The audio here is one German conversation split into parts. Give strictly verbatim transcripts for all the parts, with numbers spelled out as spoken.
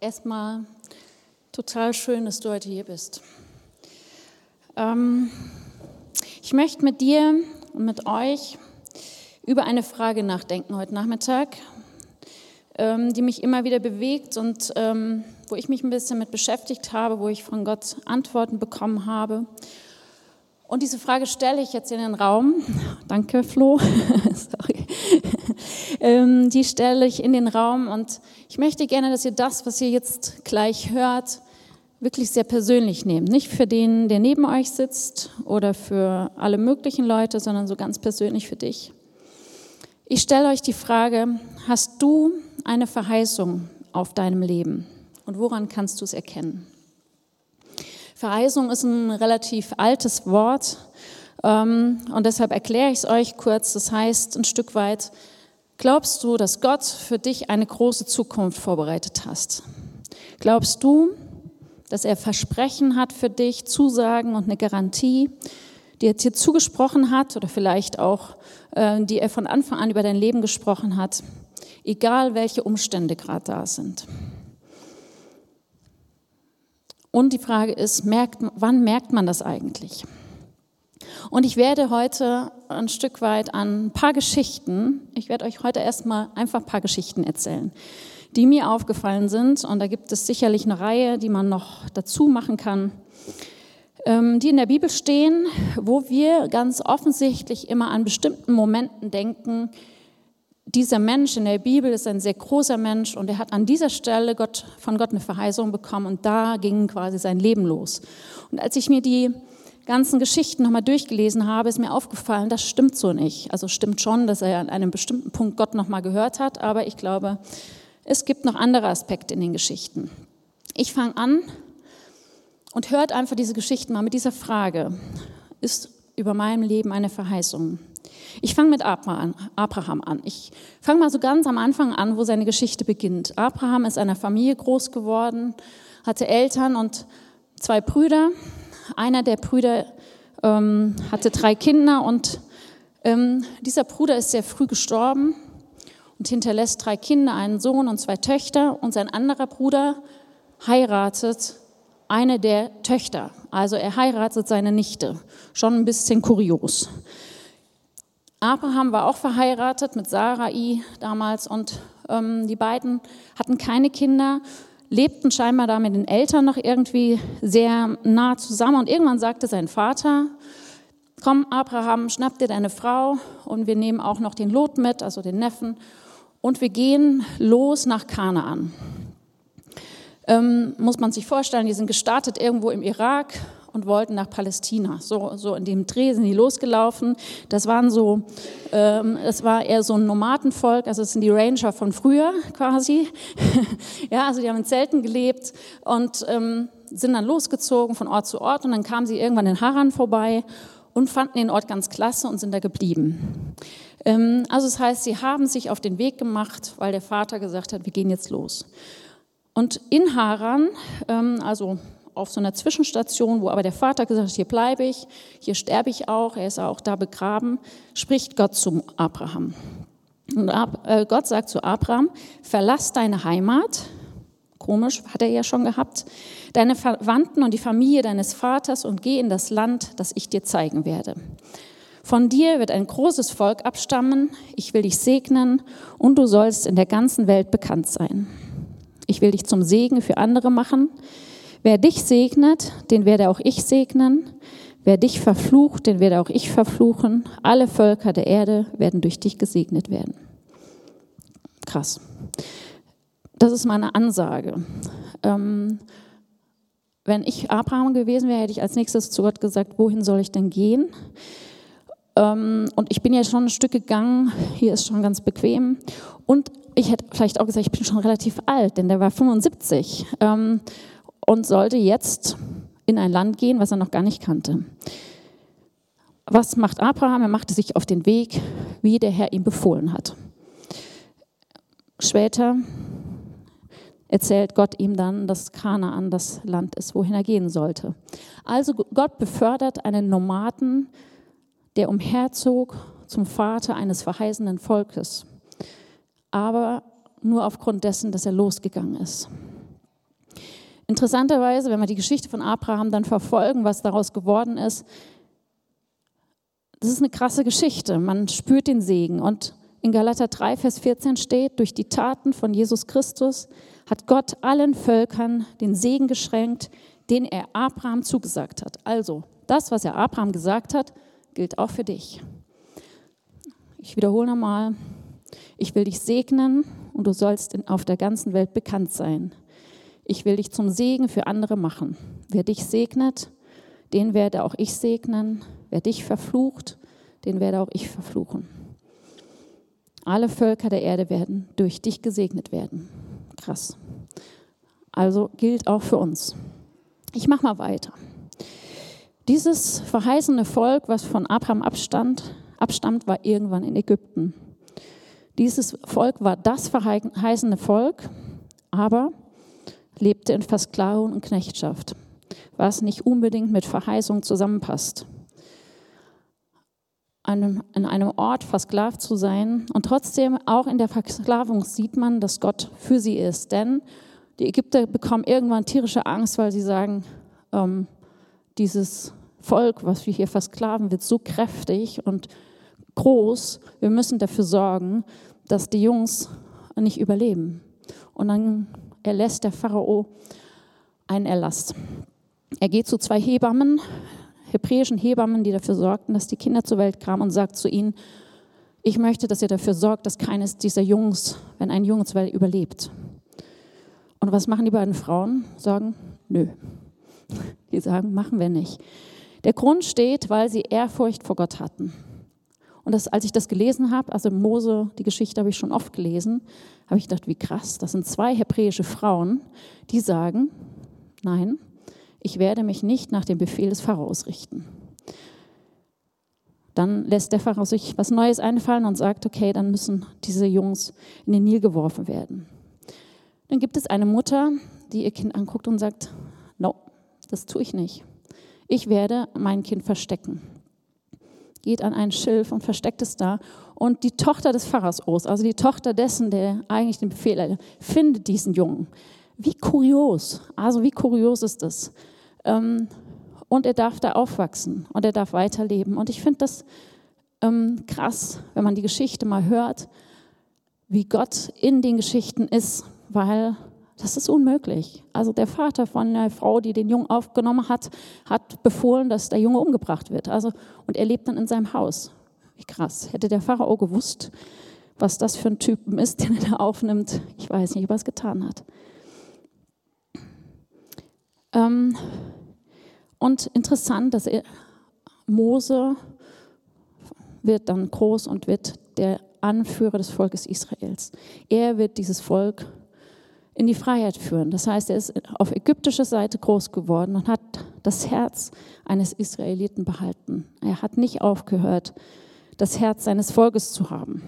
Erstmal total schön, dass du heute hier bist. Ähm, ich möchte mit dir und mit euch über eine Frage nachdenken heute Nachmittag, ähm, die mich immer wieder bewegt und ähm, wo ich mich ein bisschen mit beschäftigt habe, wo ich von Gott Antworten bekommen habe. Und diese Frage stelle ich jetzt in den Raum. Danke, Flo. Sorry. ähm, die stelle ich in den Raum und ich möchte gerne, dass ihr das, was ihr jetzt gleich hört, wirklich sehr persönlich nehmt. Nicht für den, der neben euch sitzt oder für alle möglichen Leute, sondern so ganz persönlich für dich. Ich stelle euch die Frage, hast du eine Verheißung auf deinem Leben? Und woran kannst du es erkennen? Verheißung ist ein relativ altes Wort ähm, und deshalb erkläre ich es euch kurz. Das heißt ein Stück weit, glaubst du, dass Gott für dich eine große Zukunft vorbereitet hat? Glaubst du, dass er Versprechen hat für dich, Zusagen und eine Garantie, die er dir zugesprochen hat oder vielleicht auch, äh, die er von Anfang an über dein Leben gesprochen hat, egal welche Umstände gerade da sind? Und die Frage ist, merkt, wann merkt man das eigentlich? Und ich werde heute ein Stück weit an ein paar Geschichten, ich werde euch heute erstmal einfach ein paar Geschichten erzählen, die mir aufgefallen sind. Und da gibt es sicherlich eine Reihe, die man noch dazu machen kann, die in der Bibel stehen, wo wir ganz offensichtlich immer an bestimmten Momenten denken, dieser Mensch in der Bibel ist ein sehr großer Mensch und er hat an dieser Stelle Gott, von Gott eine Verheißung bekommen und da ging quasi sein Leben los. Und als ich mir die ganzen Geschichten nochmal durchgelesen habe, ist mir aufgefallen, das stimmt so nicht. Also stimmt schon, dass er an einem bestimmten Punkt Gott nochmal gehört hat, aber ich glaube, es gibt noch andere Aspekte in den Geschichten. Ich fange an und hört einfach diese Geschichten mal mit dieser Frage, ist über meinem Leben eine Verheißung? Ich fange mit Abraham an. Ich fange mal so ganz am Anfang an, wo seine Geschichte beginnt. Abraham ist in einer Familie groß geworden, hatte Eltern und zwei Brüder. Einer der Brüder ähm, hatte drei Kinder und ähm, dieser Bruder ist sehr früh gestorben und hinterlässt drei Kinder, einen Sohn und zwei Töchter. Und sein anderer Bruder heiratet eine der Töchter. Also er heiratet seine Nichte. Schon ein bisschen kurios. Abraham war auch verheiratet mit Sarai damals und ähm, die beiden hatten keine Kinder, lebten scheinbar da mit den Eltern noch irgendwie sehr nah zusammen. Und irgendwann sagte sein Vater, komm Abraham, schnapp dir deine Frau und wir nehmen auch noch den Lot mit, also den Neffen, und wir gehen los nach Kanaan. Ähm, muss man sich vorstellen, die sind gestartet irgendwo im Irak und wollten nach Palästina. So, so in dem Dreh sind die losgelaufen. Das waren so, ähm, das war eher so ein Nomadenvolk, also das sind die Ranger von früher quasi. Ja, also die haben in Zelten gelebt und ähm, sind dann losgezogen von Ort zu Ort und dann kamen sie irgendwann in Haran vorbei und fanden den Ort ganz klasse und sind da geblieben. Ähm, also das heißt, sie haben sich auf den Weg gemacht, weil der Vater gesagt hat, wir gehen jetzt los. Und in Haran, ähm, also auf so einer Zwischenstation, wo aber der Vater gesagt hat, hier bleibe ich, hier sterbe ich auch, er ist auch da begraben, spricht Gott zu Abraham. Und Ab, äh, Gott sagt zu Abraham, verlass deine Heimat, komisch, hat er ja schon gehabt, deine Verwandten und die Familie deines Vaters und geh in das Land, das ich dir zeigen werde. Von dir wird ein großes Volk abstammen, ich will dich segnen und du sollst in der ganzen Welt bekannt sein. Ich will dich zum Segen für andere machen. Wer dich segnet, den werde auch ich segnen. Wer dich verflucht, den werde auch ich verfluchen. Alle Völker der Erde werden durch dich gesegnet werden. Krass. Das ist meine Ansage. Ähm, wenn ich Abraham gewesen wäre, hätte ich als nächstes zu Gott gesagt, wohin soll ich denn gehen? Ähm, und ich bin ja schon ein Stück gegangen. Hier ist schon ganz bequem. Und ich hätte vielleicht auch gesagt, ich bin schon relativ alt, denn der war fünfundsiebzig ähm, und sollte jetzt in ein Land gehen, was er noch gar nicht kannte. Was macht Abraham? Er machte sich auf den Weg, wie der Herr ihm befohlen hat. Später erzählt Gott ihm dann, dass Kanaan das Land ist, wohin er gehen sollte. Also Gott befördert einen Nomaden, der umherzog zum Vater eines verheißenen Volkes. Aber nur aufgrund dessen, dass er losgegangen ist. Interessanterweise, wenn wir die Geschichte von Abraham dann verfolgen, was daraus geworden ist, das ist eine krasse Geschichte. Man spürt den Segen. Und in Galater drei, Vers vierzehn steht, durch die Taten von Jesus Christus hat Gott allen Völkern den Segen geschenkt, den er Abraham zugesagt hat. Also, das, was er Abraham gesagt hat, gilt auch für dich. Ich wiederhole nochmal. Ich will dich segnen und du sollst in, auf der ganzen Welt bekannt sein. Ich will dich zum Segen für andere machen. Wer dich segnet, den werde auch ich segnen. Wer dich verflucht, den werde auch ich verfluchen. Alle Völker der Erde werden durch dich gesegnet werden. Krass. Also gilt auch für uns. Ich mache mal weiter. Dieses verheißene Volk, was von Abraham abstammt, abstammt, war irgendwann in Ägypten. Dieses Volk war das verheißene Volk, aber lebte in Versklavung und Knechtschaft, was nicht unbedingt mit Verheißung zusammenpasst. An einem Ort versklavt zu sein und trotzdem auch in der Versklavung sieht man, dass Gott für sie ist. Denn die Ägypter bekommen irgendwann tierische Angst, weil sie sagen, ähm, dieses Volk, was wir hier versklaven, wird so kräftig und groß, wir müssen dafür sorgen, dass die Jungs nicht überleben. Und dann erlässt der Pharao einen Erlass. Er geht zu zwei Hebammen, hebräischen Hebammen, die dafür sorgten, dass die Kinder zur Welt kamen und sagt zu ihnen, ich möchte, dass ihr dafür sorgt, dass keines dieser Jungs, wenn ein Junge zur Welt überlebt. Und was machen die beiden Frauen? Sagen, nö. Die sagen, machen wir nicht. Der Grund steht, weil sie Ehrfurcht vor Gott hatten. Und das, als ich das gelesen habe, also Mose, die Geschichte habe ich schon oft gelesen, habe ich gedacht, wie krass, das sind zwei hebräische Frauen, die sagen, nein, ich werde mich nicht nach dem Befehl des Pharaos richten. Dann lässt der Pharao sich was Neues einfallen und sagt, okay, dann müssen diese Jungs in den Nil geworfen werden. Dann gibt es eine Mutter, die ihr Kind anguckt und sagt, no, das tue ich nicht. Ich werde mein Kind verstecken. Geht an ein Schilf und versteckt es da. Und die Tochter des Pharaos, also die Tochter dessen, der eigentlich den Befehl hat, findet diesen Jungen. Wie kurios, also wie kurios ist das? Und er darf da aufwachsen und er darf weiterleben. Und ich finde das ähm, krass, wenn man die Geschichte mal hört, wie Gott in den Geschichten ist, weil das ist unmöglich. Also der Vater von der Frau, die den Jungen aufgenommen hat, hat befohlen, dass der Junge umgebracht wird. Also, und er lebt dann in seinem Haus. Wie krass. Hätte der Pharao gewusst, was das für ein Typen ist, den er da aufnimmt, ich weiß nicht, ob er es getan hat. Ähm, und interessant, dass er, Mose wird dann groß und wird der Anführer des Volkes Israels. Er wird dieses Volk in die Freiheit führen. Das heißt, er ist auf ägyptischer Seite groß geworden und hat das Herz eines Israeliten behalten. Er hat nicht aufgehört, das Herz seines Volkes zu haben.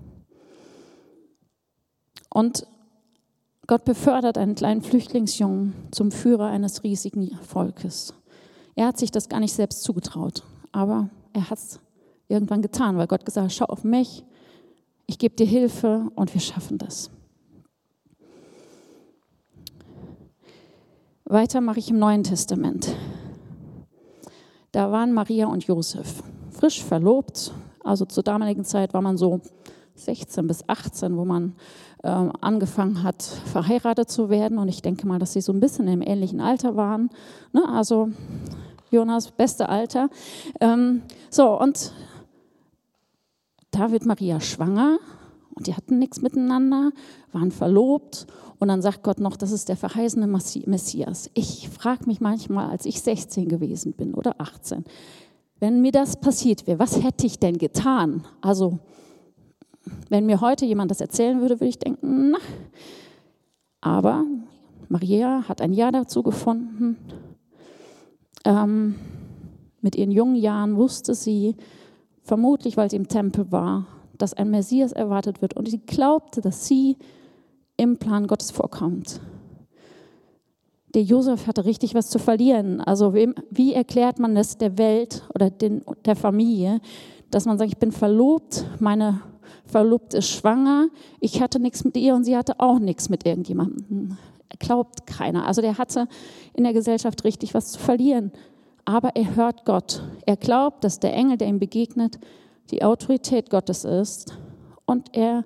Und Gott befördert einen kleinen Flüchtlingsjungen zum Führer eines riesigen Volkes. Er hat sich das gar nicht selbst zugetraut, aber er hat es irgendwann getan, weil Gott gesagt hat, schau auf mich, ich gebe dir Hilfe und wir schaffen das. Weiter mache ich im Neuen Testament. Da waren Maria und Josef frisch verlobt. Also zur damaligen Zeit war man so sechzehn bis achtzehn, wo man äh, angefangen hat, verheiratet zu werden. Und ich denke mal, dass sie so ein bisschen im ähnlichen Alter waren. Ne? Also Jonas, beste Alter. Ähm, so, und da wird Maria schwanger. Und die hatten nichts miteinander, waren verlobt. Und dann sagt Gott noch, das ist der verheißene Messias. Ich frage mich manchmal, als ich sechzehn gewesen bin oder achtzehn, wenn mir das passiert wäre, was hätte ich denn getan? Also, wenn mir heute jemand das erzählen würde, würde ich denken, na. Aber Maria hat ein Ja dazu gefunden. Ähm, mit ihren jungen Jahren wusste sie, vermutlich weil sie im Tempel war, dass ein Messias erwartet wird. Und sie glaubte, dass sie im Plan Gottes vorkommt. Der Josef hatte richtig was zu verlieren. Also wem, wie erklärt man das der Welt oder den, der Familie, dass man sagt, ich bin verlobt, meine Verlobte ist schwanger, ich hatte nichts mit ihr und sie hatte auch nichts mit irgendjemandem. glaubt keiner. Also der hatte in der Gesellschaft richtig was zu verlieren. Aber er hört Gott. Er glaubt, dass der Engel, der ihm begegnet, die Autorität Gottes ist. Und er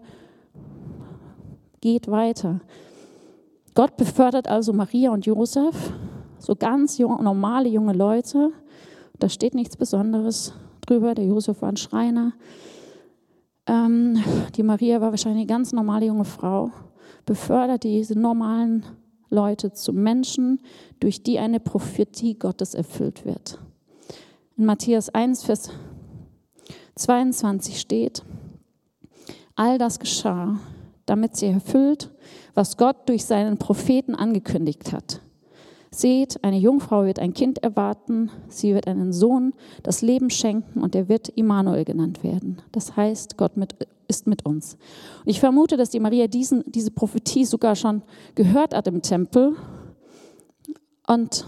geht weiter. Gott befördert also Maria und Josef, so ganz jung, normale junge Leute. Da steht nichts Besonderes drüber. Der Josef war ein Schreiner. Ähm, die Maria war wahrscheinlich eine ganz normale junge Frau. Befördert diese normalen Leute zu Menschen, durch die eine Prophetie Gottes erfüllt wird. In Matthäus eins, Vers zweiundzwanzig steht: All das geschah, damit sie erfüllt, was Gott durch seinen Propheten angekündigt hat. Seht, eine Jungfrau wird ein Kind erwarten, sie wird einen Sohn das Leben schenken und er wird Immanuel genannt werden. Das heißt, Gott mit, ist mit uns. Und ich vermute, dass die Maria diesen, diese Prophetie sogar schon gehört hat im Tempel und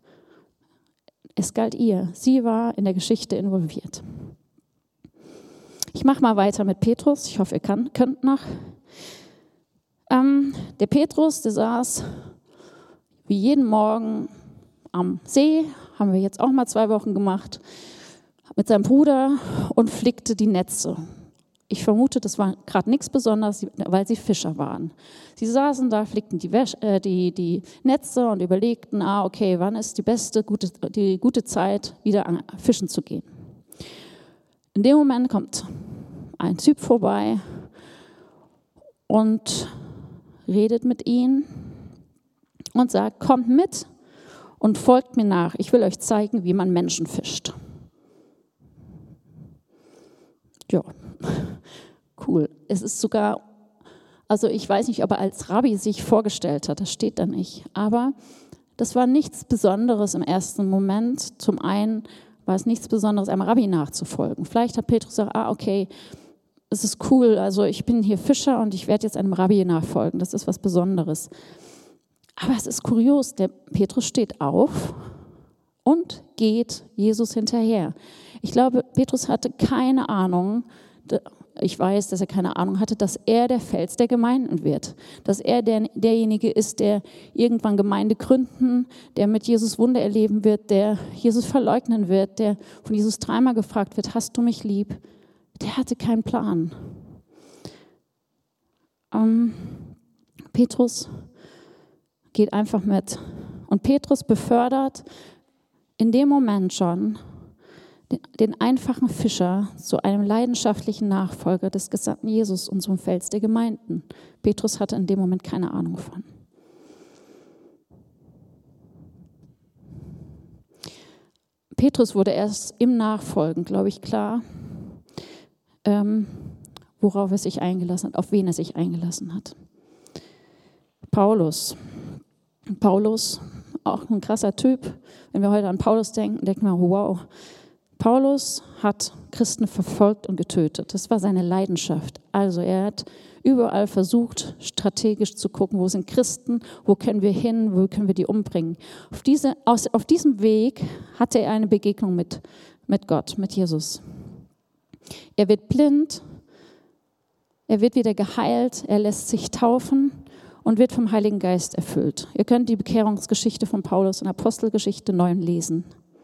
es galt ihr. Sie war in der Geschichte involviert. Ich mache mal weiter mit Petrus. Ich hoffe, ihr kann, könnt noch. Ähm, der Petrus, der saß wie jeden Morgen am See, haben wir jetzt auch mal zwei Wochen gemacht, mit seinem Bruder und flickte die Netze. Ich vermute, das war gerade nichts Besonderes, weil sie Fischer waren. Sie saßen da, flickten die, Wäsch, äh, die, die Netze und überlegten, ah, okay, wann ist die beste, gute, die gute Zeit, wieder an Fischen zu gehen. In dem Moment kommt ein Typ vorbei und redet mit ihnen und sagt, kommt mit und folgt mir nach. Ich will euch zeigen, wie man Menschen fischt. Ja, cool. Es ist sogar, also ich weiß nicht, ob er als Rabbi sich vorgestellt hat, das steht da nicht. Aber das war nichts Besonderes im ersten Moment. Zum einen war es nichts Besonderes, einem Rabbi nachzufolgen. Vielleicht hat Petrus gesagt, ah, okay, es ist cool, also ich bin hier Fischer und ich werde jetzt einem Rabbi nachfolgen. Das ist was Besonderes. Aber es ist kurios, der Petrus steht auf und geht Jesus hinterher. Ich glaube, Petrus hatte keine Ahnung, ich weiß, dass er keine Ahnung hatte, dass er der Fels der Gemeinden wird. Dass er der, derjenige ist, der irgendwann Gemeinde gründen, der mit Jesus Wunder erleben wird, der Jesus verleugnen wird, der von Jesus dreimal gefragt wird, hast du mich lieb? Der hatte keinen Plan. Ähm, Petrus geht einfach mit. Und Petrus befördert in dem Moment schon den, den einfachen Fischer zu einem leidenschaftlichen Nachfolger des Gesandten Jesus und zum Fels der Gemeinden. Petrus hatte in dem Moment keine Ahnung von. Petrus wurde erst im Nachfolgen, glaube ich, klar, ähm, worauf er sich eingelassen hat, auf wen er sich eingelassen hat. Paulus. Paulus, auch ein krasser Typ. Wenn wir heute an Paulus denken, denken wir, wow. Paulus hat Christen verfolgt und getötet. Das war seine Leidenschaft. Also er hat überall versucht, strategisch zu gucken, wo sind Christen, wo können wir hin, wo können wir die umbringen. Auf, diese, aus, auf diesem Weg hatte er eine Begegnung mit, mit Gott, mit Jesus. Er wird blind, er wird wieder geheilt, er lässt sich taufen und wird vom Heiligen Geist erfüllt. Ihr könnt die Bekehrungsgeschichte von Paulus in Apostelgeschichte neun lesen.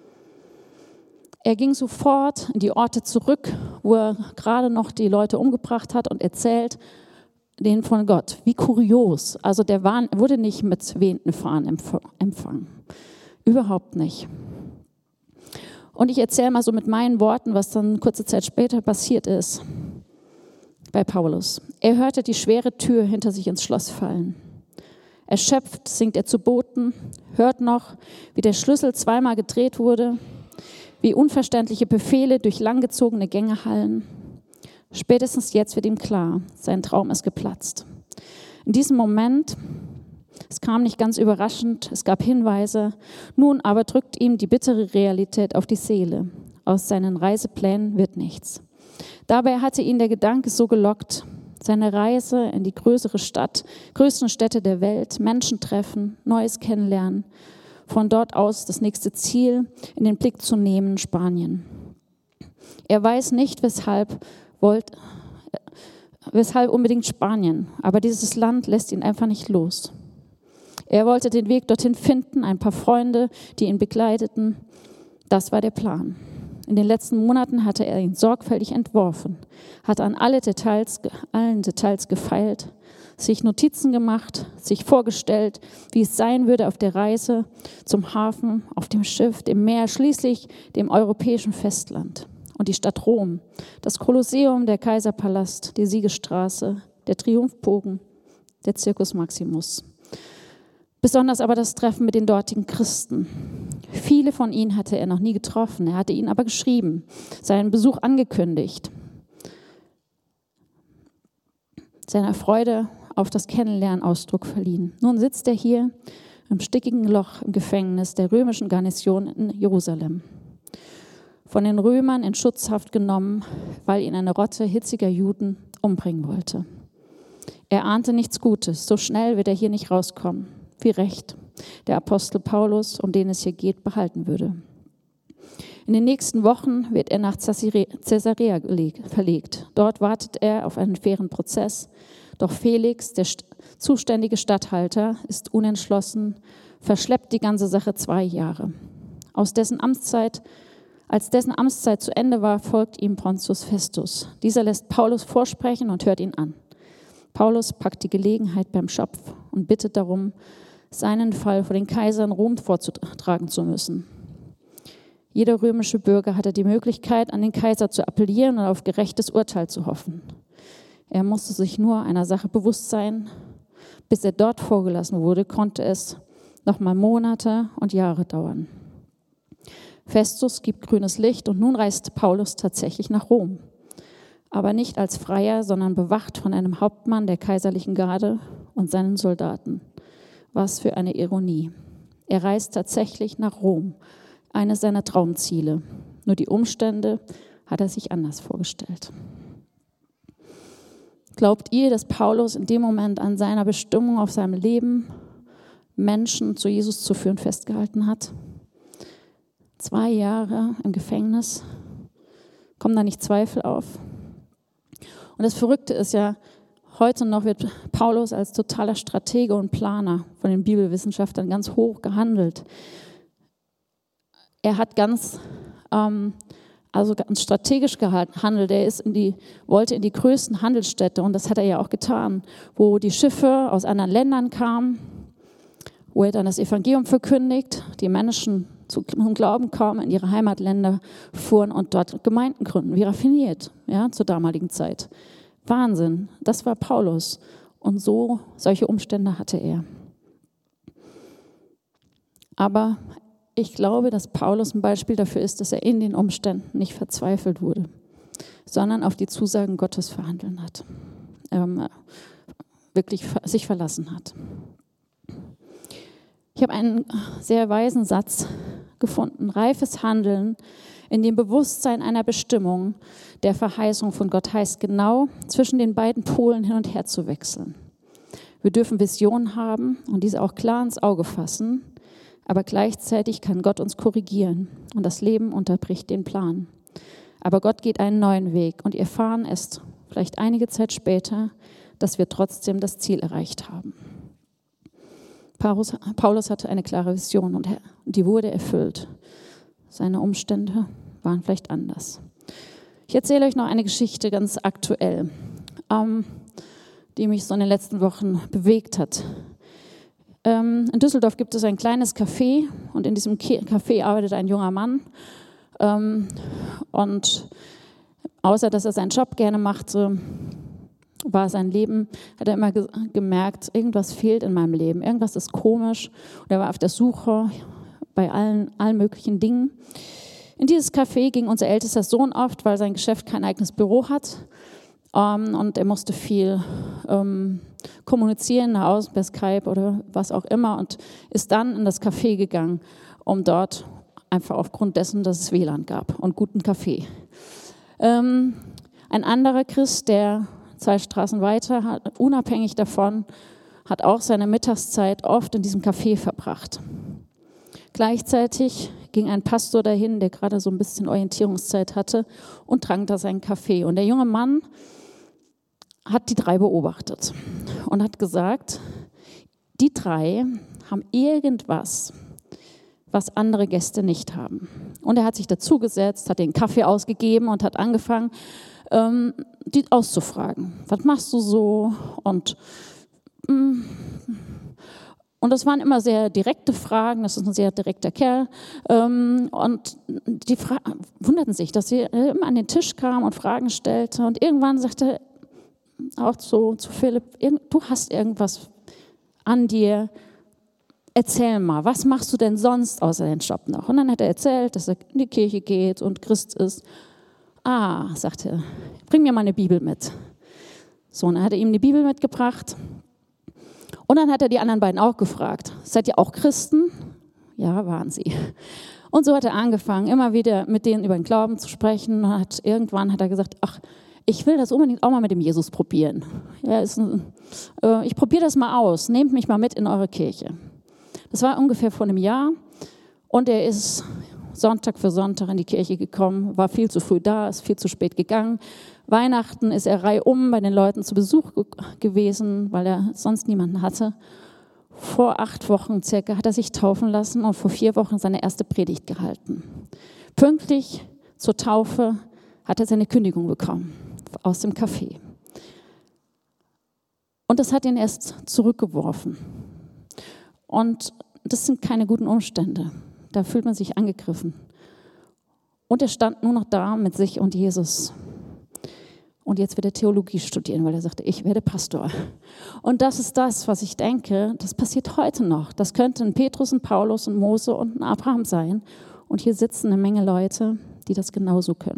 Er ging sofort in die Orte zurück, wo er gerade noch die Leute umgebracht hat und erzählt denen von Gott. Wie kurios. Also der war, wurde nicht mit wehenden Fahnen empfangen. Überhaupt nicht. Und ich erzähle mal so mit meinen Worten, was dann kurze Zeit später passiert ist bei Paulus. Er hörte die schwere Tür hinter sich ins Schloss fallen. Erschöpft sinkt er zu Boden, hört noch, wie der Schlüssel zweimal gedreht wurde, wie unverständliche Befehle durch langgezogene Gänge hallen. Spätestens jetzt wird ihm klar, sein Traum ist geplatzt. In diesem Moment, es kam nicht ganz überraschend, es gab Hinweise, nun aber drückt ihm die bittere Realität auf die Seele. Aus seinen Reiseplänen wird nichts. Dabei hatte ihn der Gedanke so gelockt, seine Reise in die größere Stadt, größten Städte der Welt, Menschen treffen, Neues kennenlernen, von dort aus das nächste Ziel in den Blick zu nehmen, Spanien. Er weiß nicht, weshalb, wollt, weshalb unbedingt Spanien, aber dieses Land lässt ihn einfach nicht los. Er wollte den Weg dorthin finden, ein paar Freunde, die ihn begleiteten. Das war der Plan. In den letzten Monaten hatte er ihn sorgfältig entworfen, hat an alle Details, allen Details gefeilt, sich Notizen gemacht, sich vorgestellt, wie es sein würde auf der Reise zum Hafen, auf dem Schiff, dem Meer, schließlich dem europäischen Festland. Und die Stadt Rom, das Kolosseum, der Kaiserpalast, die Siegesstraße, der Triumphbogen, der Circus Maximus. Besonders aber das Treffen mit den dortigen Christen. Viele von ihnen hatte er noch nie getroffen, er hatte ihnen aber geschrieben, seinen Besuch angekündigt. Seiner Freude auf das Kennenlernen Ausdruck verliehen. Nun sitzt er hier im stickigen Loch im Gefängnis der römischen Garnison in Jerusalem. Von den Römern in Schutzhaft genommen, weil ihn eine Rotte hitziger Juden umbringen wollte. Er ahnte nichts Gutes, so schnell wird er hier nicht rauskommen, wie recht der Apostel Paulus, um den es hier geht, behalten würde. In den nächsten Wochen wird er nach Caesarea verlegt. Dort wartet er auf einen fairen Prozess. Doch Felix, der zuständige Statthalter, ist unentschlossen, verschleppt die ganze Sache zwei Jahre. Aus dessen Amtszeit, als dessen Amtszeit zu Ende war, folgt ihm Pontius Festus. Dieser lässt Paulus vorsprechen und hört ihn an. Paulus packt die Gelegenheit beim Schopf und bittet darum, seinen Fall vor den Kaisern Rom vorzutragen zu müssen. Jeder römische Bürger hatte die Möglichkeit, an den Kaiser zu appellieren und auf gerechtes Urteil zu hoffen. Er musste sich nur einer Sache bewusst sein. Bis er dort vorgelassen wurde, konnte es noch mal Monate und Jahre dauern. Festus gibt grünes Licht und nun reist Paulus tatsächlich nach Rom. Aber nicht als Freier, sondern bewacht von einem Hauptmann der kaiserlichen Garde und seinen Soldaten. Was für eine Ironie. Er reist tatsächlich nach Rom, eines seiner Traumziele. Nur die Umstände hat er sich anders vorgestellt. Glaubt ihr, dass Paulus in dem Moment an seiner Bestimmung auf seinem Leben, Menschen zu Jesus zu führen, festgehalten hat? Zwei Jahre im Gefängnis, kommen da nicht Zweifel auf? Und das Verrückte ist ja, heute noch wird Paulus als totaler Stratege und Planer von den Bibelwissenschaftlern ganz hoch gehandelt. Er hat ganz, ähm, also ganz strategisch gehandelt. Er ist in die, wollte in die größten Handelsstädte, und das hat er ja auch getan, wo die Schiffe aus anderen Ländern kamen, wo er dann das Evangelium verkündigt, die Menschen zum Glauben kamen, in ihre Heimatländer fuhren und dort Gemeinden gründen, wie raffiniert, ja, zur damaligen Zeit. Wahnsinn, das war Paulus. Und so, solche Umstände hatte er. Aber ich glaube, dass Paulus ein Beispiel dafür ist, dass er in den Umständen nicht verzweifelt wurde, sondern auf die Zusagen Gottes verhandeln hat, ähm, wirklich sich verlassen hat. Ich habe einen sehr weisen Satz gefunden. Reifes Handeln in dem Bewusstsein einer Bestimmung der Verheißung von Gott heißt genau, zwischen den beiden Polen hin und her zu wechseln. Wir dürfen Visionen haben und diese auch klar ins Auge fassen, aber gleichzeitig kann Gott uns korrigieren und das Leben unterbricht den Plan. Aber Gott geht einen neuen Weg und wir erfahren erst vielleicht einige Zeit später, dass wir trotzdem das Ziel erreicht haben. Paulus, Paulus hatte eine klare Vision und die wurde erfüllt. Seine Umstände waren vielleicht anders. Ich erzähle euch noch eine Geschichte ganz aktuell, ähm, die mich so in den letzten Wochen bewegt hat. Ähm, in Düsseldorf gibt es ein kleines Café und in diesem Café arbeitet ein junger Mann. Ähm, und außer dass er seinen Job gerne machte, war sein Leben, hat er immer ge- gemerkt, irgendwas fehlt in meinem Leben, irgendwas ist komisch. Und er war auf der Suche bei allen, allen möglichen Dingen. In dieses Café ging unser ältester Sohn oft, weil sein Geschäft kein eigenes Büro hat. Um, und er musste viel um, kommunizieren nach außen per Skype oder was auch immer und ist dann in das Café gegangen, um dort einfach aufgrund dessen, dass es W L A N gab und guten Kaffee. Um, ein anderer Christ, der zwei Straßen weiter, hat, unabhängig davon, hat auch seine Mittagszeit oft in diesem Café verbracht. Gleichzeitig ging ein Pastor dahin, der gerade so ein bisschen Orientierungszeit hatte und trank da seinen Kaffee. Und der junge Mann hat die drei beobachtet und hat gesagt, die drei haben irgendwas, was andere Gäste nicht haben. Und er hat sich dazugesetzt, hat den Kaffee ausgegeben und hat angefangen, ähm, die auszufragen. Was machst du so? Und mm, Und das waren immer sehr direkte Fragen, das ist ein sehr direkter Kerl. Und die Fra- wunderten sich, dass sie immer an den Tisch kam und Fragen stellte. Und irgendwann sagte auch zu, zu Philipp, du hast irgendwas an dir, erzähl mal, was machst du denn sonst außer den Job noch? Und dann hat er erzählt, dass er in die Kirche geht und Christ ist. Ah, sagte er, bring mir mal eine Bibel mit. So, und dann hat er ihm die Bibel mitgebracht. Und dann hat er die anderen beiden auch gefragt, seid ihr auch Christen? Ja, waren sie. Und so hat er angefangen, immer wieder mit denen über den Glauben zu sprechen. Hat, irgendwann hat er gesagt, ach, ich will das unbedingt auch mal mit dem Jesus probieren. Ja, ist ein, äh, ich probiere das mal aus, nehmt mich mal mit in eure Kirche. Das war ungefähr vor einem Jahr und er ist Sonntag für Sonntag in die Kirche gekommen, war viel zu früh da, ist viel zu spät gegangen. Weihnachten ist er reihum bei den Leuten zu Besuch ge- gewesen, weil er sonst niemanden hatte. Vor acht Wochen circa hat er sich taufen lassen und vor vier Wochen seine erste Predigt gehalten. Pünktlich zur Taufe hat er seine Kündigung bekommen aus dem Café. Und das hat ihn erst zurückgeworfen. Und das sind keine guten Umstände. Da fühlt man sich angegriffen. Und er stand nur noch da mit sich und Jesus. Und jetzt wird er Theologie studieren, weil er sagte, ich werde Pastor. Und das ist das, was ich denke, das passiert heute noch. Das könnte ein Petrus, ein Paulus, ein Mose und ein Abraham sein. Und hier sitzen eine Menge Leute, die das genauso können.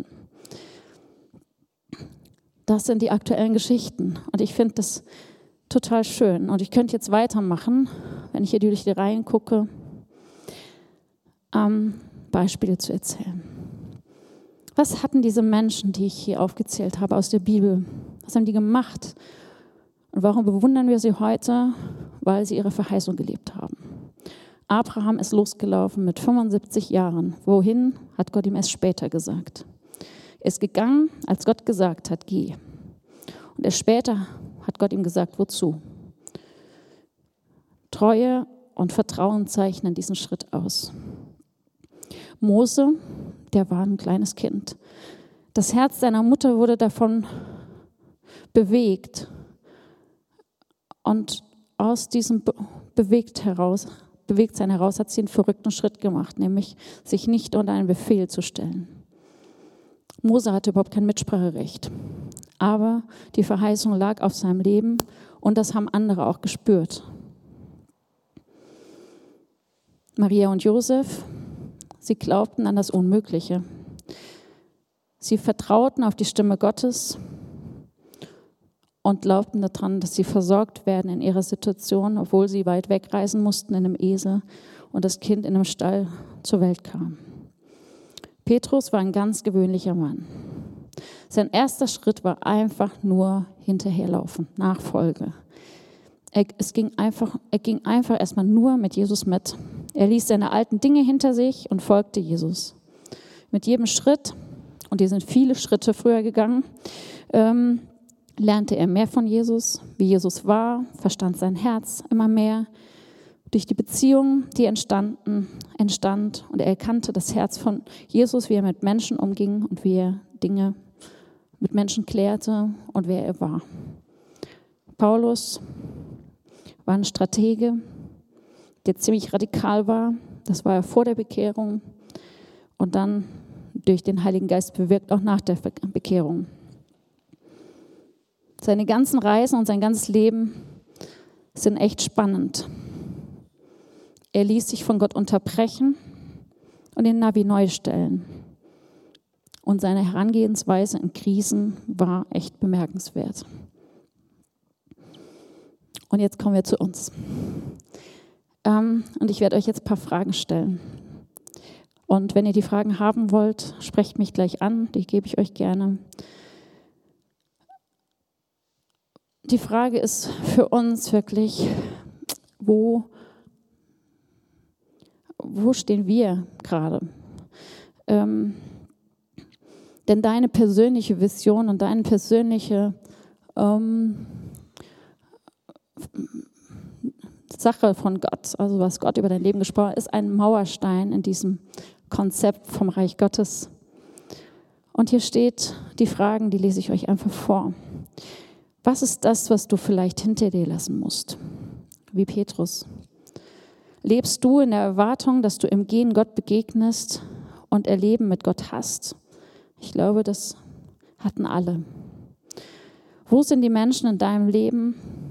Das sind die aktuellen Geschichten. Und ich finde das total schön. Und ich könnte jetzt weitermachen, wenn ich hier durch die Reihen gucke, ähm, Beispiele zu erzählen. Was hatten diese Menschen, die ich hier aufgezählt habe aus der Bibel? Was haben die gemacht? Und warum bewundern wir sie heute? Weil sie ihre Verheißung gelebt haben. Abraham ist losgelaufen mit fünfundsiebzig Jahren. Wohin, hat Gott ihm erst später gesagt. Er ist gegangen, als Gott gesagt hat, geh. Und erst später hat Gott ihm gesagt, wozu? Treue und Vertrauen zeichnen diesen Schritt aus. Mose, der war ein kleines Kind. Das Herz seiner Mutter wurde davon bewegt. Und aus diesem Be- bewegt heraus, Bewegtsein heraus hat sie einen verrückten Schritt gemacht, nämlich sich nicht unter einen Befehl zu stellen. Mose hatte überhaupt kein Mitspracherecht. Aber die Verheißung lag auf seinem Leben und das haben andere auch gespürt. Maria und Josef, sie glaubten an das Unmögliche. Sie vertrauten auf die Stimme Gottes und glaubten daran, dass sie versorgt werden in ihrer Situation, obwohl sie weit wegreisen mussten in einem Esel und das Kind in einem Stall zur Welt kam. Petrus war ein ganz gewöhnlicher Mann. Sein erster Schritt war einfach nur hinterherlaufen, Nachfolge. Er, es ging einfach, er ging einfach erstmal nur mit Jesus mit. Er ließ seine alten Dinge hinter sich und folgte Jesus. Mit jedem Schritt, und die sind viele Schritte früher gegangen, ähm, lernte er mehr von Jesus, wie Jesus war, verstand sein Herz immer mehr. Durch die Beziehung, die entstanden, entstand und er erkannte das Herz von Jesus, wie er mit Menschen umging und wie er Dinge mit Menschen klärte und wer er war. Paulus war ein Stratege, der ziemlich radikal war. Das war er vor der Bekehrung und dann durch den Heiligen Geist bewirkt, auch nach der Bekehrung. Seine ganzen Reisen und sein ganzes Leben sind echt spannend. Er ließ sich von Gott unterbrechen und den Navi neu stellen. Und seine Herangehensweise in Krisen war echt bemerkenswert. Und jetzt kommen wir zu uns. Ähm, und ich werde euch jetzt ein paar Fragen stellen. Und wenn ihr die Fragen haben wollt, sprecht mich gleich an, die gebe ich euch gerne. Die Frage ist für uns wirklich, wo, wo stehen wir gerade? Ähm, denn deine persönliche Vision und deine persönliche ähm, Sache von Gott, also was Gott über dein Leben gesprochen hat, ist ein Mauerstein in diesem Konzept vom Reich Gottes. Und hier steht die Fragen, die lese ich euch einfach vor. Was ist das, was du vielleicht hinter dir lassen musst? Wie Petrus. Lebst du in der Erwartung, dass du im Gehen Gott begegnest und Erleben mit Gott hast? Ich glaube, das hatten alle. Wo sind die Menschen in deinem Leben,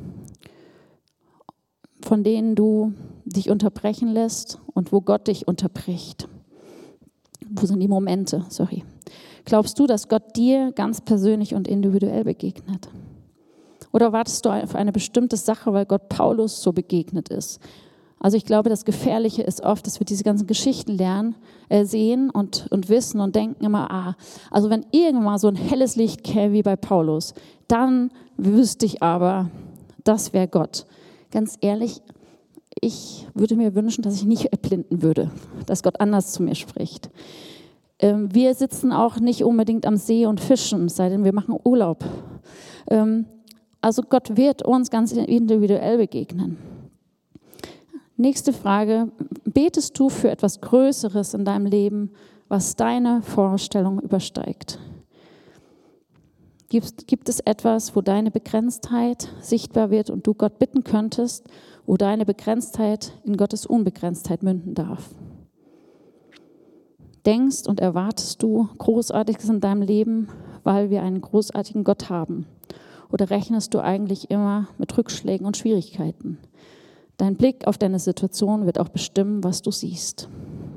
von denen du dich unterbrechen lässt und wo Gott dich unterbricht? Wo sind die Momente? Sorry. Glaubst du, dass Gott dir ganz persönlich und individuell begegnet? Oder wartest du auf eine bestimmte Sache, weil Gott Paulus so begegnet ist? Also ich glaube, das Gefährliche ist oft, dass wir diese ganzen Geschichten lernen, äh, sehen und, und wissen und denken immer, ah, also wenn irgendwann mal so ein helles Licht käme wie bei Paulus, dann wüsste ich aber, das wäre Gott. Ganz ehrlich, ich würde mir wünschen, dass ich nicht erblinden würde, dass Gott anders zu mir spricht. Ähm, wir sitzen auch nicht unbedingt am See und fischen, sei denn wir machen Urlaub. Ähm, also Gott wird uns ganz individuell begegnen. Nächste Frage, betest du für etwas Größeres in deinem Leben, was deine Vorstellung übersteigt? Gibt, gibt es etwas, wo deine Begrenztheit sichtbar wird und du Gott bitten könntest, wo deine Begrenztheit in Gottes Unbegrenztheit münden darf? Denkst und erwartest du Großartiges in deinem Leben, weil wir einen großartigen Gott haben? Oder rechnest du eigentlich immer mit Rückschlägen und Schwierigkeiten? Dein Blick auf deine Situation wird auch bestimmen, was du siehst.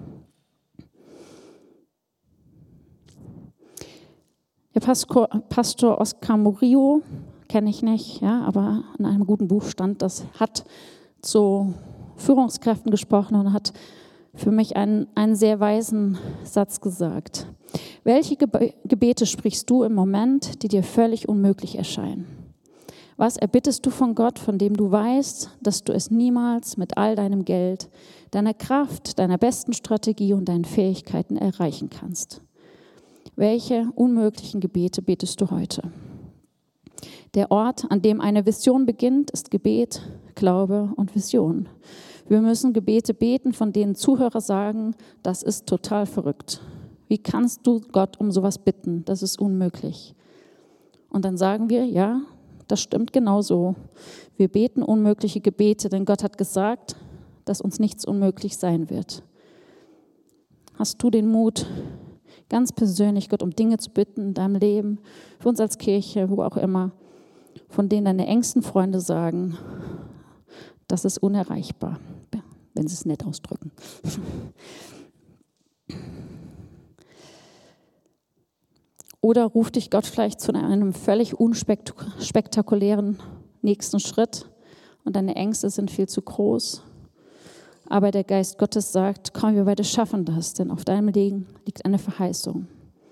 Der Pastor Oscar Murillo, kenne ich nicht, ja, aber in einem guten Buch stand, das hat zu Führungskräften gesprochen und hat für mich einen, einen sehr weisen Satz gesagt. Welche Gebete sprichst du im Moment, die dir völlig unmöglich erscheinen? Was erbittest du von Gott, von dem du weißt, dass du es niemals mit all deinem Geld, deiner Kraft, deiner besten Strategie und deinen Fähigkeiten erreichen kannst? Welche unmöglichen Gebete betest du heute? Der Ort, an dem eine Vision beginnt, ist Gebet, Glaube und Vision. Wir müssen Gebete beten, von denen Zuhörer sagen, das ist total verrückt. Wie kannst du Gott um sowas bitten? Das ist unmöglich. Und dann sagen wir, ja, das stimmt genauso. Wir beten unmögliche Gebete, denn Gott hat gesagt, dass uns nichts unmöglich sein wird. Hast du den Mut, ganz persönlich Gott um Dinge zu bitten in deinem Leben, für uns als Kirche, wo auch immer, von denen deine engsten Freunde sagen, das ist unerreichbar, wenn sie es nett ausdrücken. Oder ruft dich Gott vielleicht zu einem völlig unspektakulären nächsten Schritt und deine Ängste sind viel zu groß. Aber der Geist Gottes sagt, komm, wir beide schaffen das, denn auf deinem Leben liegt eine Verheißung.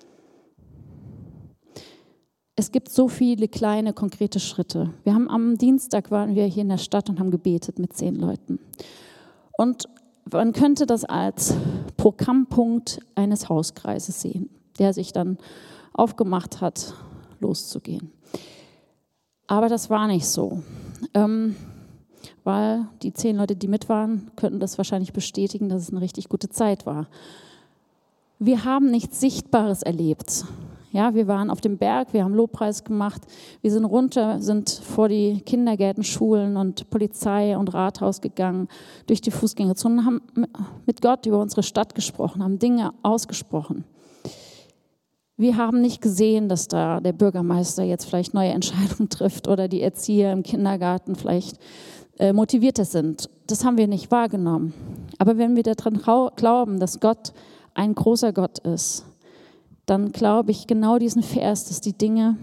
Es gibt so viele kleine, konkrete Schritte. Wir haben am Dienstag waren wir hier in der Stadt und haben gebetet mit zehn Leuten. Und man könnte das als Programmpunkt eines Hauskreises sehen, der sich dann aufgemacht hat, loszugehen. Aber das war nicht so, ähm, weil die zehn Leute, die mit waren, könnten das wahrscheinlich bestätigen, dass es eine richtig gute Zeit war. Wir haben nichts Sichtbares erlebt. Ja, wir waren auf dem Berg, wir haben Lobpreis gemacht, wir sind runter, sind vor die Kindergärten, Schulen und Polizei und Rathaus gegangen, durch die Fußgängerzone, haben mit Gott über unsere Stadt gesprochen, haben Dinge ausgesprochen. Wir haben nicht gesehen, dass da der Bürgermeister jetzt vielleicht neue Entscheidungen trifft oder die Erzieher im Kindergarten vielleicht äh, motivierter sind. Das haben wir nicht wahrgenommen. Aber wenn wir daran glauben, dass Gott ein großer Gott ist, dann glaube ich genau diesen Vers, dass die Dinge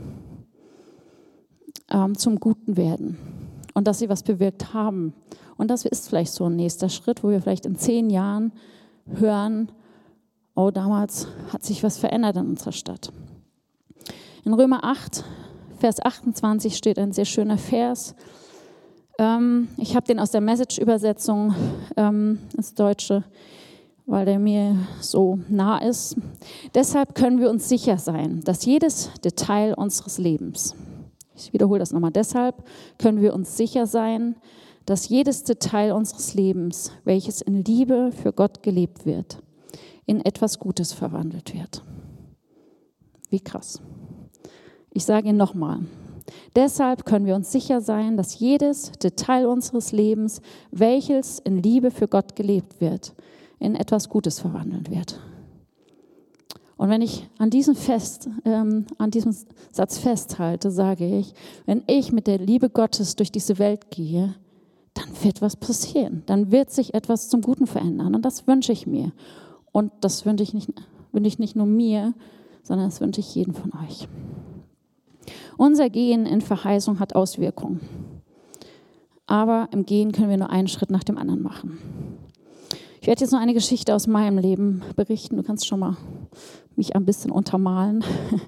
ähm, zum Guten werden und dass sie was bewirkt haben. Und das ist vielleicht so ein nächster Schritt, wo wir vielleicht in zehn Jahren hören, oh, damals hat sich was verändert in unserer Stadt. In Römer acht, Vers achtundzwanzig steht ein sehr schöner Vers. Ähm, ich habe den aus der Message-Übersetzung ähm, ins Deutsche, weil der mir so nah ist. Deshalb können wir uns sicher sein, dass jedes Detail unseres Lebens, ich wiederhole das nochmal, deshalb können wir uns sicher sein, dass jedes Detail unseres Lebens, welches in Liebe für Gott gelebt wird, in etwas Gutes verwandelt wird. Wie krass. Ich sage Ihnen nochmal. Deshalb können wir uns sicher sein, dass jedes Detail unseres Lebens, welches in Liebe für Gott gelebt wird, in etwas Gutes verwandelt wird. Und wenn ich an diesem, Fest, ähm, an diesem Satz festhalte, sage ich, wenn ich mit der Liebe Gottes durch diese Welt gehe, dann wird was passieren. Dann wird sich etwas zum Guten verändern. Und das wünsche ich mir. Und das wünsche ich nicht, wünsche ich nicht nur mir, sondern das wünsche ich jedem von euch. Unser Gehen in Verheißung hat Auswirkungen. Aber im Gehen können wir nur einen Schritt nach dem anderen machen. Ich werde jetzt noch eine Geschichte aus meinem Leben berichten. Du kannst schon mal mich ein bisschen untermalen.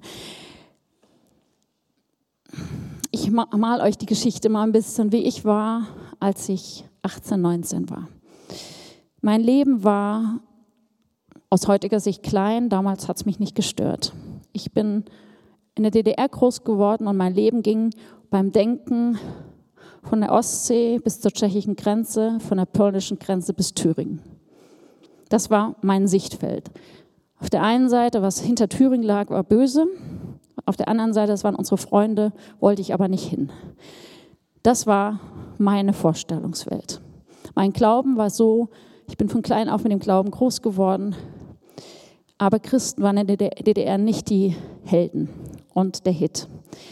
Ich mal euch die Geschichte mal ein bisschen, wie ich war, als ich achtzehn, neunzehn war. Mein Leben war aus heutiger Sicht klein, damals hat es mich nicht gestört. Ich bin in der D D R groß geworden und mein Leben ging beim Denken von der Ostsee bis zur tschechischen Grenze, von der polnischen Grenze bis Thüringen. Das war mein Sichtfeld. Auf der einen Seite, was hinter Thüringen lag, war böse. Auf der anderen Seite, das waren unsere Freunde, wollte ich aber nicht hin. Das war meine Vorstellungswelt. Mein Glauben war so, ich bin von klein auf mit dem Glauben groß geworden, aber Christen waren in der D D R nicht die Helden und der Hit.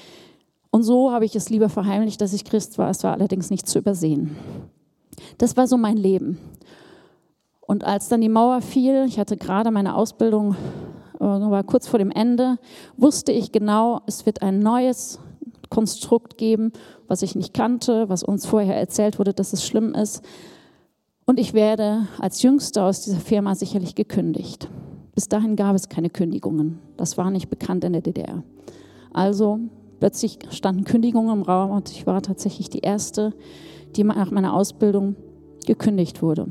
Und so habe ich es lieber verheimlicht, dass ich Christ war. Es war allerdings nicht zu übersehen. Das war so mein Leben. Und als dann die Mauer fiel, ich hatte gerade meine Ausbildung, war kurz vor dem Ende, wusste ich genau, es wird ein neues Konstrukt geben, was ich nicht kannte, was uns vorher erzählt wurde, dass es schlimm ist. Und ich werde als Jüngste aus dieser Firma sicherlich gekündigt. Bis dahin gab es keine Kündigungen. Das war nicht bekannt in der D D R. Also plötzlich standen Kündigungen im Raum und ich war tatsächlich die Erste, die nach meiner Ausbildung gekündigt wurde.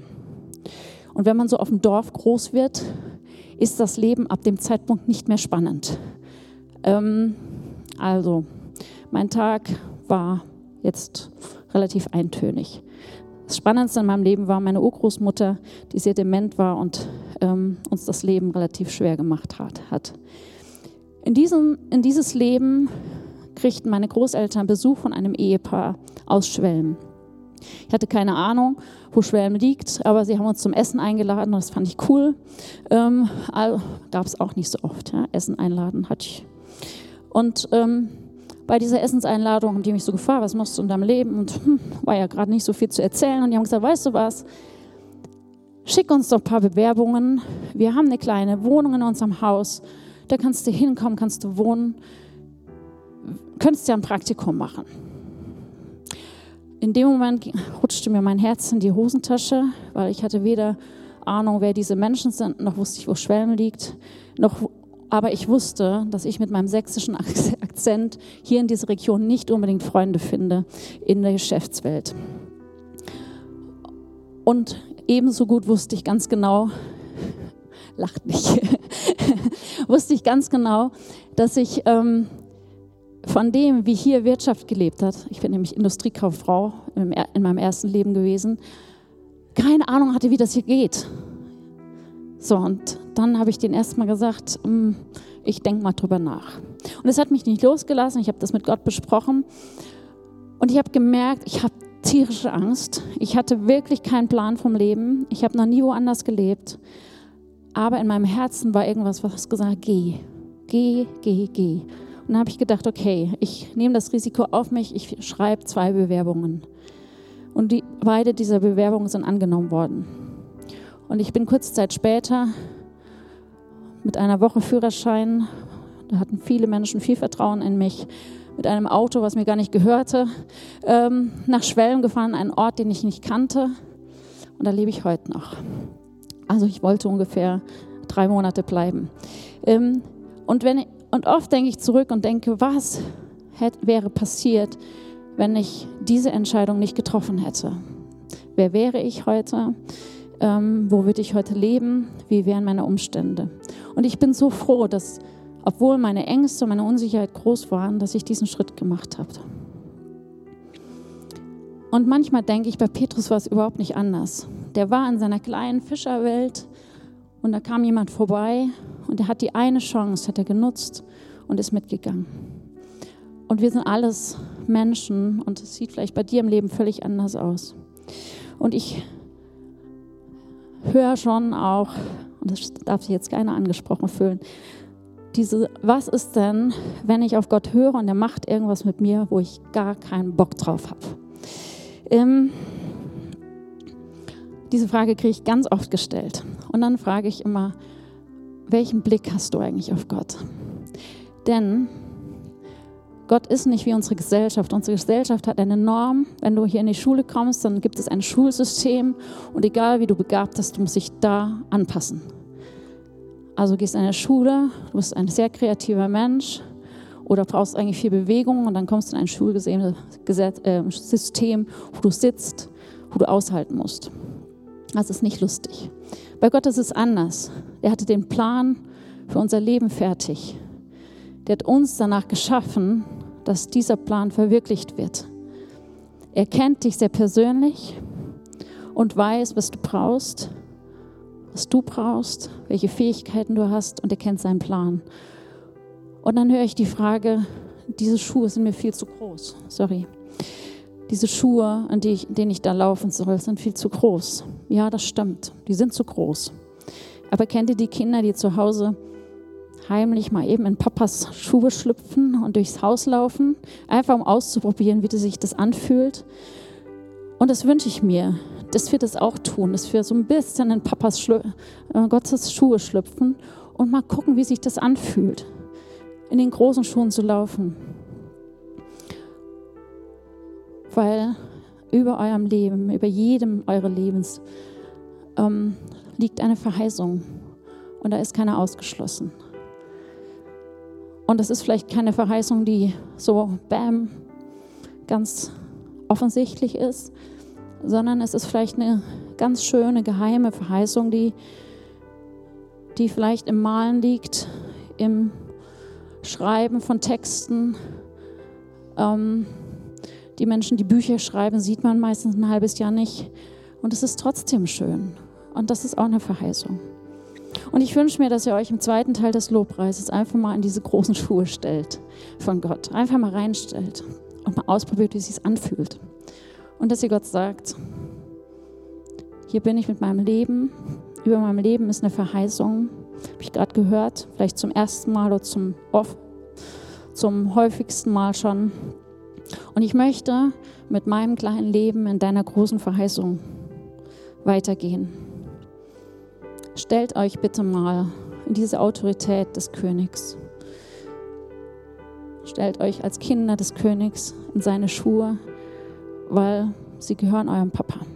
Und wenn man so auf dem Dorf groß wird, ist das Leben ab dem Zeitpunkt nicht mehr spannend. Ähm, also, mein Tag war jetzt relativ eintönig. Das Spannendste in meinem Leben war meine Urgroßmutter, die sehr dement war und ähm, uns das Leben relativ schwer gemacht hat. hat. In, diesem, in dieses Leben kriegten meine Großeltern Besuch von einem Ehepaar aus Schwelm. Ich hatte keine Ahnung, wo Schwelm liegt, aber sie haben uns zum Essen eingeladen und das fand ich cool. Ähm, gab es auch nicht so oft, ja? Essen einladen hatte ich. Und ähm, bei dieser Essenseinladung haben die mich so gefragt, was machst du in deinem Leben? Und hm, war ja gerade nicht so viel zu erzählen. Und die haben gesagt, weißt du was, schick uns doch ein paar Bewerbungen. Wir haben eine kleine Wohnung in unserem Haus, da kannst du hinkommen, kannst du wohnen, könntest ja ein Praktikum machen. In dem Moment rutschte mir mein Herz in die Hosentasche, weil ich hatte weder Ahnung, wer diese Menschen sind, noch wusste ich, wo Schwelm liegt, noch, aber ich wusste, dass ich mit meinem sächsischen Akzent hier in dieser Region nicht unbedingt Freunde finde in der Geschäftswelt. Und ebenso gut wusste ich ganz genau, lacht nicht, wusste ich ganz genau, dass ich ähm, von dem, wie hier Wirtschaft gelebt hat, ich bin nämlich Industriekauffrau in meinem ersten Leben gewesen, keine Ahnung hatte, wie das hier geht. So, und dann habe ich denen erstmal gesagt, ich denke mal drüber nach. Und es hat mich nicht losgelassen, ich habe das mit Gott besprochen und ich habe gemerkt, ich habe tierische Angst. Ich hatte wirklich keinen Plan vom Leben, ich habe noch nie woanders gelebt, aber in meinem Herzen war irgendwas, was gesagt hat, geh, geh, geh, geh. Und dann habe ich gedacht, okay, ich nehme das Risiko auf mich, ich schreibe zwei Bewerbungen. Und die, beide dieser Bewerbungen sind angenommen worden. Und ich bin kurze Zeit später mit einer Woche Führerschein, da hatten viele Menschen viel Vertrauen in mich, mit einem Auto, was mir gar nicht gehörte, ähm, nach Schwelm gefahren, einen Ort, den ich nicht kannte. Und da lebe ich heute noch. Also ich wollte ungefähr drei Monate bleiben. Ähm, und wenn ich, Und oft denke ich zurück und denke, was hätte, wäre passiert, wenn ich diese Entscheidung nicht getroffen hätte? Wer wäre ich heute? Ähm, wo würde ich heute leben? Wie wären meine Umstände? Und ich bin so froh, dass, obwohl meine Ängste und meine Unsicherheit groß waren, dass ich diesen Schritt gemacht habe. Und manchmal denke ich, bei Petrus war es überhaupt nicht anders. Der war in seiner kleinen Fischerwelt und da kam jemand vorbei und er hat die eine Chance, hat er genutzt und ist mitgegangen. Und wir sind alles Menschen und es sieht vielleicht bei dir im Leben völlig anders aus. Und ich höre schon auch, und das darf sich jetzt keiner angesprochen fühlen, diese, was ist denn, wenn ich auf Gott höre und er macht irgendwas mit mir, wo ich gar keinen Bock drauf habe? Ähm, diese Frage kriege ich ganz oft gestellt. Und dann frage ich immer, welchen Blick hast du eigentlich auf Gott? Denn Gott ist nicht wie unsere Gesellschaft. Unsere Gesellschaft hat eine Norm. Wenn du hier in die Schule kommst, dann gibt es ein Schulsystem. Und egal wie du begabt bist, du musst dich da anpassen. Also gehst in eine Schule, du bist ein sehr kreativer Mensch oder brauchst eigentlich viel Bewegung und dann kommst du in ein Schulsystem, wo du sitzt, wo du aushalten musst. Das ist nicht lustig. Bei Gott ist es anders. Er hatte den Plan für unser Leben fertig. Der hat uns danach geschaffen, dass dieser Plan verwirklicht wird. Er kennt dich sehr persönlich und weiß, was du brauchst, was du brauchst, welche Fähigkeiten du hast und er kennt seinen Plan. Und dann höre ich die Frage, diese Schuhe sind mir viel zu groß. Sorry. Diese Schuhe, in die ich, in denen ich da laufen soll, sind viel zu groß. Ja, das stimmt. Die sind zu groß. Aber kennt ihr die Kinder, die zu Hause heimlich mal eben in Papas Schuhe schlüpfen und durchs Haus laufen, einfach um auszuprobieren, wie sich das anfühlt? Und das wünsche ich mir, dass wir das auch tun, dass wir so ein bisschen in Papas Schlü- äh, Gottes Schuhe schlüpfen und mal gucken, wie sich das anfühlt, in den großen Schuhen zu laufen. Weil über eurem Leben, über jedem eurer Lebens ähm, liegt eine Verheißung und da ist keiner ausgeschlossen. Und das ist vielleicht keine Verheißung, die so bam, ganz offensichtlich ist, sondern es ist vielleicht eine ganz schöne, geheime Verheißung, die, die vielleicht im Malen liegt, im Schreiben von Texten. Ähm, die Menschen, die Bücher schreiben, sieht man meistens ein halbes Jahr nicht. Und es ist trotzdem schön. Und das ist auch eine Verheißung. Und ich wünsche mir, dass ihr euch im zweiten Teil des Lobpreises einfach mal in diese großen Schuhe stellt von Gott. Einfach mal reinstellt und mal ausprobiert, wie es sich anfühlt. Und dass ihr Gott sagt, hier bin ich mit meinem Leben. Über meinem Leben ist eine Verheißung. Habe ich gerade gehört, vielleicht zum ersten Mal oder zum, oft, zum häufigsten Mal schon. Und ich möchte mit meinem kleinen Leben in deiner großen Verheißung weitergehen. Stellt euch bitte mal in diese Autorität des Königs. Stellt euch als Kinder des Königs in seine Schuhe, weil sie gehören eurem Papa.